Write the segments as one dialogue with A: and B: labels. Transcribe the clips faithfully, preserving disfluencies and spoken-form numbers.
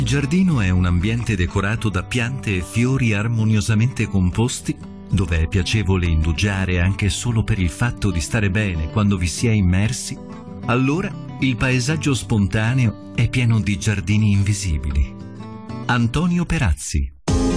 A: Il giardino è un ambiente decorato da piante e fiori armoniosamente composti, dove è piacevole indugiare anche solo per il fatto di stare bene quando vi si è immersi. Allora il paesaggio spontaneo è pieno di giardini invisibili. Antonio Perazzi.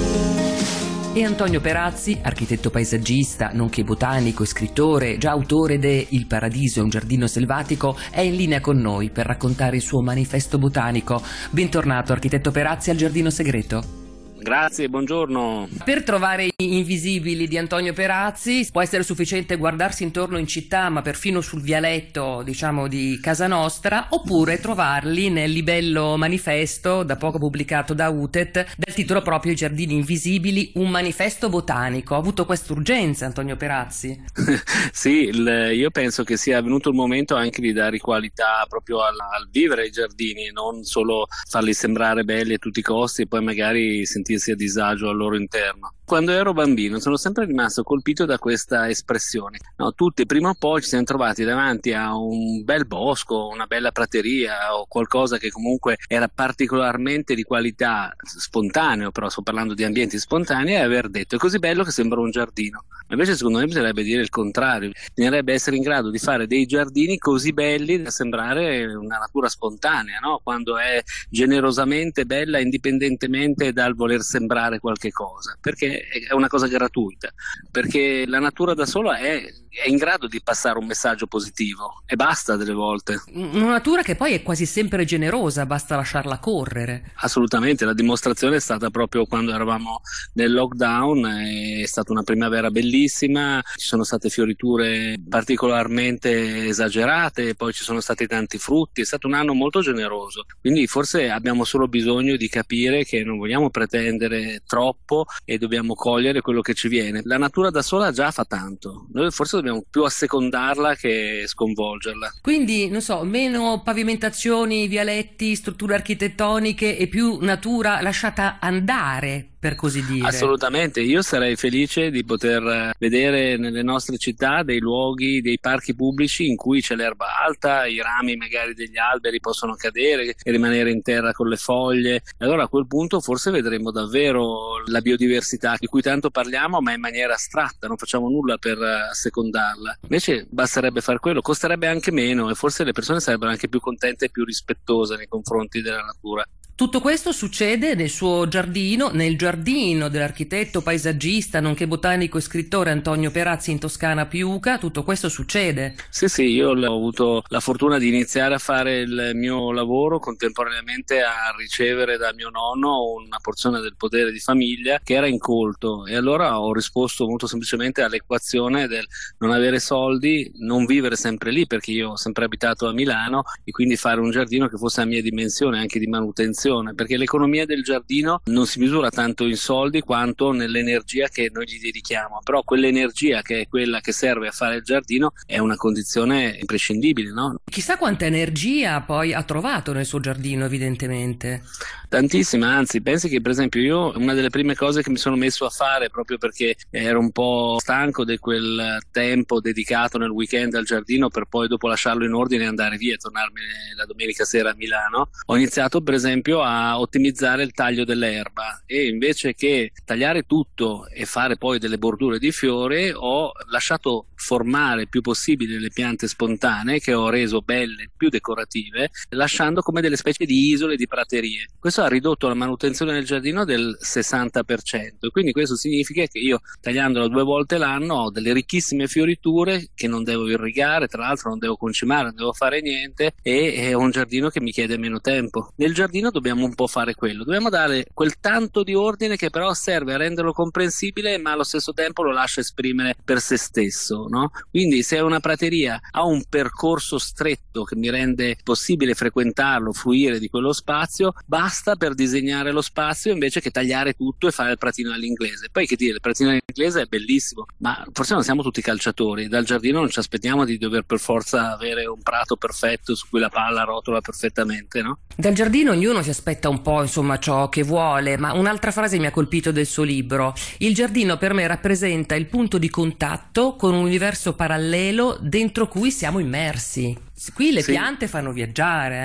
B: E Antonio Perazzi, architetto paesaggista, nonché botanico e scrittore, già autore de Il Paradiso è un giardino selvatico, è in linea con noi per raccontare il suo manifesto botanico. Bentornato, architetto Perazzi, al Giardino Segreto.
C: Grazie, buongiorno.
B: Per trovare i invisibili di Antonio Perazzi può essere sufficiente guardarsi intorno in città, ma perfino sul vialetto, diciamo, di casa nostra, oppure trovarli nel libello manifesto, da poco pubblicato da U T E T, dal titolo proprio I giardini invisibili, un manifesto botanico. Ha avuto quest'urgenza Antonio Perazzi?
C: Sì, il, io penso che sia venuto il momento anche di dare qualità proprio al, al vivere i giardini, non solo farli sembrare belli a tutti i costi e poi magari sentirsi a disagio al loro interno. Quando ero bambino sono sempre rimasto colpito da questa espressione. No, tutti prima o poi ci siamo trovati davanti a un bel bosco, una bella prateria o qualcosa che comunque era particolarmente di qualità, spontaneo, però sto parlando di ambienti spontanei, e aver detto è così bello che sembra un giardino. Invece secondo me bisognerebbe dire il contrario, bisognerebbe essere in grado di fare dei giardini così belli da sembrare una natura spontanea, no? Quando è generosamente bella indipendentemente dal voler sembrare qualche cosa, perché è una cosa gratuita, perché la natura da sola è, è in grado di passare un messaggio positivo e basta delle volte.
B: Una natura che poi è quasi sempre generosa, basta lasciarla correre.
C: Assolutamente, la dimostrazione è stata proprio quando eravamo nel lockdown, è stata una primavera bellissima, ci sono state fioriture particolarmente esagerate, poi ci sono stati tanti frutti, è stato un anno molto generoso, quindi forse abbiamo solo bisogno di capire che non vogliamo pretendere troppo e dobbiamo cogliere quello che ci viene. La natura da sola già fa tanto, noi forse dobbiamo più assecondarla che sconvolgerla.
B: Quindi, non so, meno pavimentazioni, vialetti, strutture architettoniche e più natura lasciata andare, per così dire.
C: Assolutamente, io sarei felice di poter vedere nelle nostre città dei luoghi, dei parchi pubblici in cui c'è l'erba alta, i rami magari degli alberi possono cadere e rimanere in terra con le foglie, e allora a quel punto forse vedremo davvero la biodiversità di cui tanto parliamo, ma in maniera astratta, non facciamo nulla per assecondarla. Invece basterebbe fare quello, costerebbe anche meno e forse le persone sarebbero anche più contente e più rispettose nei confronti della natura.
B: Tutto questo succede nel suo giardino, nel giardino dell'architetto paesaggista, nonché botanico e scrittore Antonio Perazzi in Toscana Piuca. Tutto questo succede?
C: Sì, sì, io ho avuto la fortuna di iniziare a fare il mio lavoro contemporaneamente a ricevere da mio nonno una porzione del potere di famiglia che era incolto, e allora ho risposto molto semplicemente all'equazione del non avere soldi, non vivere sempre lì, perché io ho sempre abitato a Milano, e quindi fare un giardino che fosse a mia dimensione anche di manutenzione, perché l'economia del giardino non si misura tanto in soldi quanto nell'energia che noi gli dedichiamo, però quell'energia che è quella che serve a fare il giardino è una condizione imprescindibile, no?
B: Chissà quanta energia poi ha trovato nel suo giardino, evidentemente.
C: Tantissima, anzi pensi che per esempio io una delle prime cose che mi sono messo a fare, proprio perché ero un po' stanco di quel tempo dedicato nel weekend al giardino per poi dopo lasciarlo in ordine e andare via e tornarmene la domenica sera a Milano, ho iniziato per esempio a ottimizzare il taglio dell'erba, e invece che tagliare tutto e fare poi delle bordure di fiore ho lasciato formare il più possibile le piante spontanee, che ho reso belle, più decorative, lasciando come delle specie di isole di praterie. Questo ha ridotto la manutenzione del giardino del sessanta per cento, e quindi questo significa che io, tagliandolo due volte l'anno, ho delle ricchissime fioriture che non devo irrigare, tra l'altro non devo concimare, non devo fare niente, e è un giardino che mi chiede meno tempo. Nel giardino dobbiamo un po' fare quello, dobbiamo dare quel tanto di ordine che però serve a renderlo comprensibile, ma allo stesso tempo lo lascia esprimere per se stesso, no? Quindi se una prateria ha un percorso stretto che mi rende possibile frequentarlo, fruire di quello spazio, basta per disegnare lo spazio invece che tagliare tutto e fare il pratino all'inglese. Poi che dire, il pratino all'inglese è bellissimo, ma forse non siamo tutti calciatori, dal giardino non ci aspettiamo di dover per forza avere un prato perfetto su cui la palla rotola perfettamente, no?
B: Dal giardino ognuno si aspetta un po', insomma, ciò che vuole, ma un'altra frase mi ha colpito del suo libro: il giardino per me rappresenta il punto di contatto con un universo parallelo dentro cui siamo immersi. Qui le
C: sì.
B: piante fanno viaggiare, eh?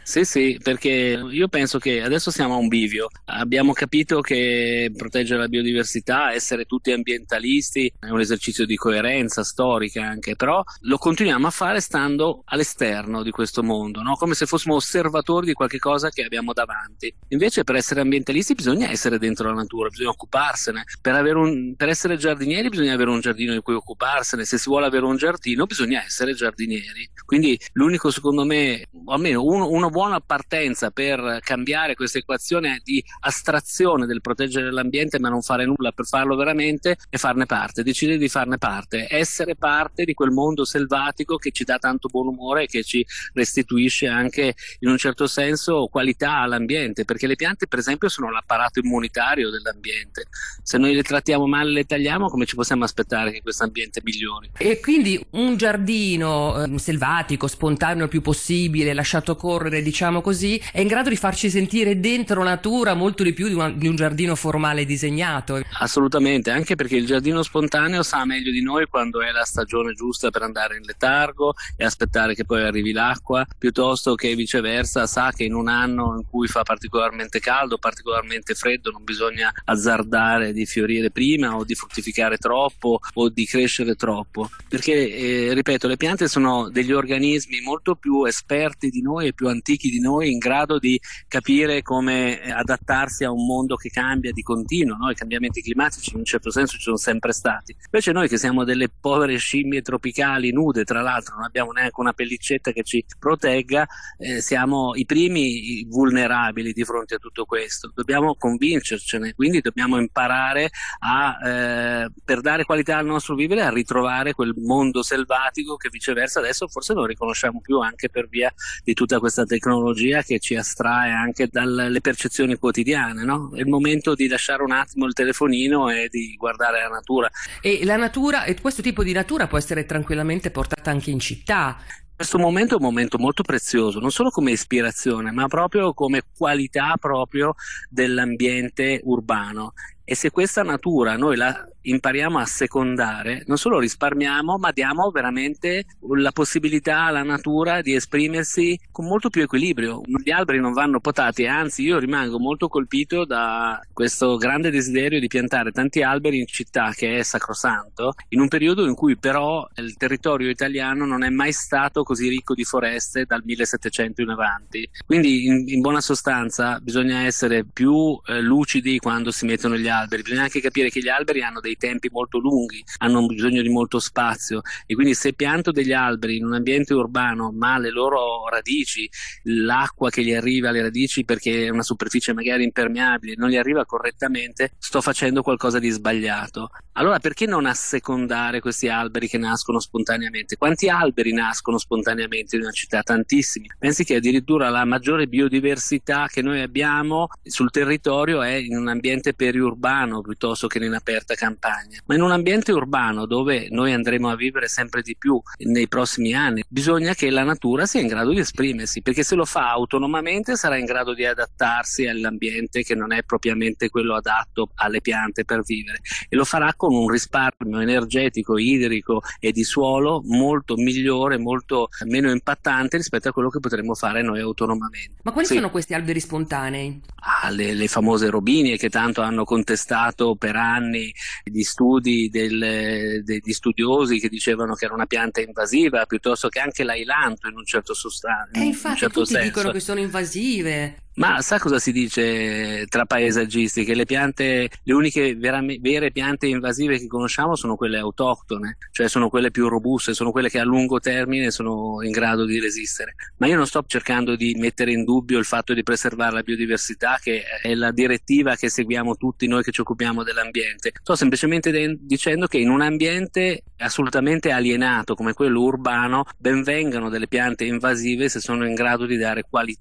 C: Sì, sì, perché io penso che adesso siamo a un bivio. Abbiamo capito che proteggere la biodiversità, essere tutti ambientalisti, è un esercizio di coerenza storica anche, però lo continuiamo a fare stando all'esterno di questo mondo, no? Come se fossimo osservatori di qualche cosa che abbiamo davanti. Invece per essere ambientalisti bisogna essere dentro la natura, bisogna occuparsene. Per, avere un, per essere giardinieri bisogna avere un giardino di cui occuparsene. Se si vuole avere un giardino bisogna essere giardinieri. Quindi l'unico, secondo me, o almeno uno, uno buona partenza per cambiare questa equazione di astrazione del proteggere l'ambiente ma non fare nulla per farlo veramente e farne parte, decidere di farne parte, essere parte di quel mondo selvatico che ci dà tanto buon umore e che ci restituisce anche in un certo senso qualità all'ambiente, perché le piante per esempio sono l'apparato immunitario dell'ambiente. Se noi le trattiamo male, le tagliamo, come ci possiamo aspettare che questo ambiente migliori?
B: E quindi un giardino eh, selvatico, spontaneo il più possibile, lasciato correre, diciamo così, è in grado di farci sentire dentro natura molto di più di, una, di un giardino formale disegnato.
C: Assolutamente, anche perché il giardino spontaneo sa meglio di noi quando è la stagione giusta per andare in letargo e aspettare che poi arrivi l'acqua, piuttosto che viceversa sa che in un anno in cui fa particolarmente caldo, particolarmente freddo, non bisogna azzardare di fiorire prima o di fruttificare troppo o di crescere troppo, perché eh, ripeto, le piante sono degli organismi molto più esperti di noi e più antichi di noi, in grado di capire come adattarsi a un mondo che cambia di continuo, no? I cambiamenti climatici in un certo senso ci sono sempre stati, invece noi che siamo delle povere scimmie tropicali nude, tra l'altro non abbiamo neanche una pellicetta che ci protegga, eh, siamo i primi vulnerabili di fronte a tutto questo. Dobbiamo convincercene, quindi dobbiamo imparare a eh, per dare qualità al nostro vivere, a ritrovare quel mondo selvatico che viceversa adesso forse non riconosciamo più, anche per via di tutta questa tecnologia che ci astrae anche dalle percezioni quotidiane, no? È il momento di lasciare un attimo il telefonino e di guardare la natura.
B: E la natura, e questo tipo di natura può essere tranquillamente portata anche in città.
C: Questo momento è un momento molto prezioso, non solo come ispirazione, ma proprio come qualità proprio dell'ambiente urbano. E se questa natura noi la impariamo a secondare, non solo risparmiamo, ma diamo veramente la possibilità alla natura di esprimersi con molto più equilibrio. Gli alberi non vanno potati, anzi io rimango molto colpito da questo grande desiderio di piantare tanti alberi in città, che è sacrosanto, in un periodo in cui però il territorio italiano non è mai stato così ricco di foreste dal millesettecento in avanti. Quindi in, in buona sostanza bisogna essere più eh, lucidi quando si mettono gli alberi, bisogna anche capire che gli alberi hanno dei tempi molto lunghi, hanno bisogno di molto spazio, e quindi se pianto degli alberi in un ambiente urbano ma le loro radici, l'acqua che gli arriva alle radici perché è una superficie magari impermeabile, non gli arriva correttamente, sto facendo qualcosa di sbagliato. Allora perché non assecondare questi alberi che nascono spontaneamente? Quanti alberi nascono spontaneamente in una città? Tantissimi. Pensi che addirittura la maggiore biodiversità che noi abbiamo sul territorio è in un ambiente periurbano piuttosto che in aperta campagna. Ma in un ambiente urbano dove noi andremo a vivere sempre di più nei prossimi anni, bisogna che la natura sia in grado di esprimersi, perché se lo fa autonomamente sarà in grado di adattarsi all'ambiente che non è propriamente quello adatto alle piante per vivere, e lo farà con un risparmio energetico, idrico e di suolo molto migliore, molto meno impattante rispetto a quello che potremmo fare noi autonomamente.
B: Ma quali
C: sì.
B: sono questi alberi spontanei?
C: Ah, le, le famose robinie che tanto hanno contestato per anni gli studi del, degli studiosi che dicevano che era una pianta invasiva, piuttosto che anche l'ailanto in un certo sostanza.
B: E infatti
C: certo
B: tutti
C: senso.
B: dicono che sono invasive.
C: Ma sa cosa si dice tra paesaggisti? Che le piante, le uniche vera, vere piante invasive che conosciamo sono quelle autoctone, cioè sono quelle più robuste, sono quelle che a lungo termine sono in grado di resistere. Ma io non sto cercando di mettere in dubbio il fatto di preservare la biodiversità, che è la direttiva che seguiamo tutti noi che ci occupiamo dell'ambiente. Sto semplicemente de- dicendo che in un ambiente assolutamente alienato come quello urbano ben vengano delle piante invasive se sono in grado di dare qualità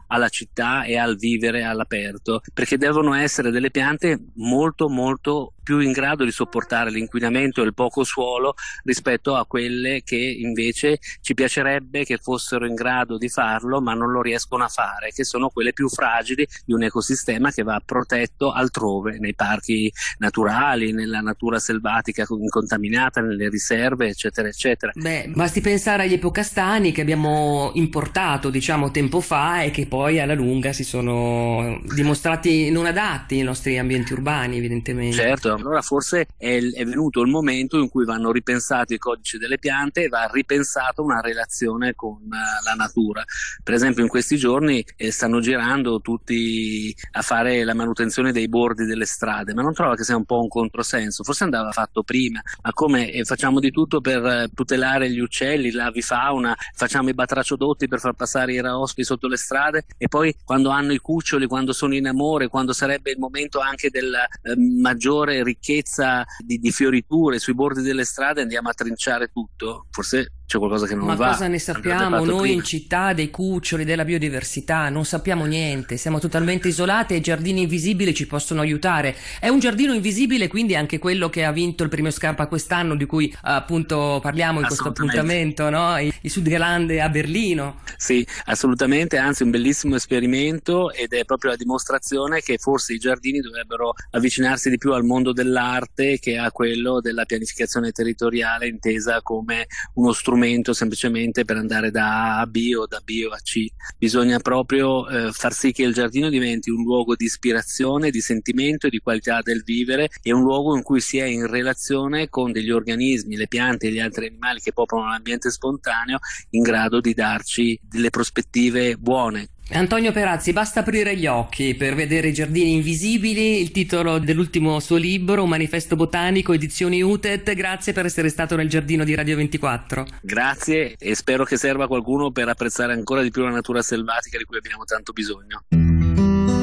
C: alla città e al vivere all'aperto, perché devono essere delle piante molto molto più in grado di sopportare l'inquinamento e il poco suolo rispetto a quelle che invece ci piacerebbe che fossero in grado di farlo ma non lo riescono a fare, che sono quelle più fragili di un ecosistema che va protetto altrove, nei parchi naturali, nella natura selvatica incontaminata, nelle riserve, eccetera eccetera.
B: Beh, basti pensare agli epocastani che abbiamo importato, diciamo, tempo fa e che poi alla lunga si sono dimostrati non adatti ai nostri ambienti urbani, evidentemente.
C: Certo, allora forse è, è venuto il momento in cui vanno ripensati i codici delle piante e va ripensata una relazione con uh, la natura. Per esempio in questi giorni eh, stanno girando tutti a fare la manutenzione dei bordi delle strade, ma non trova che sia un po' un controsenso? Forse andava fatto prima, ma come eh, facciamo di tutto per eh, tutelare gli uccelli, l'avifauna, facciamo i batraciodotti per far passare i raospi sotto le strade e poi quando hanno i cuccioli, quando sono in amore, quando sarebbe il momento anche della eh, maggiore ricchezza di, di fioriture sui bordi delle strade, andiamo a trinciare tutto? Forse c'è qualcosa che non
B: Ma
C: va.
B: Ma cosa ne sappiamo noi
C: prima.
B: in città dei cuccioli, della biodiversità? Non sappiamo niente, siamo totalmente isolati e i giardini invisibili ci possono aiutare. È un giardino invisibile quindi anche quello che ha vinto il premio Scarpa quest'anno, di cui appunto parliamo in questo appuntamento, no? I, i Südgelände a Berlino.
C: Sì, assolutamente, anzi un bellissimo esperimento ed è proprio la dimostrazione che forse i giardini dovrebbero avvicinarsi di più al mondo dell'arte che a quello della pianificazione territoriale intesa come uno strumento semplicemente per andare da A a B o da B a C. Bisogna proprio eh, far sì che il giardino diventi un luogo di ispirazione, di sentimento e di qualità del vivere e un luogo in cui si è in relazione con degli organismi, le piante e gli altri animali che popolano l'ambiente spontaneo in grado di darci delle prospettive buone.
B: Antonio Perazzi, basta aprire gli occhi per vedere i giardini invisibili, il titolo dell'ultimo suo libro, Un manifesto botanico, edizioni U T E T. Grazie per essere stato nel giardino di Radio ventiquattro.
C: Grazie e spero che serva a qualcuno per apprezzare ancora di più la natura selvatica di cui abbiamo tanto bisogno.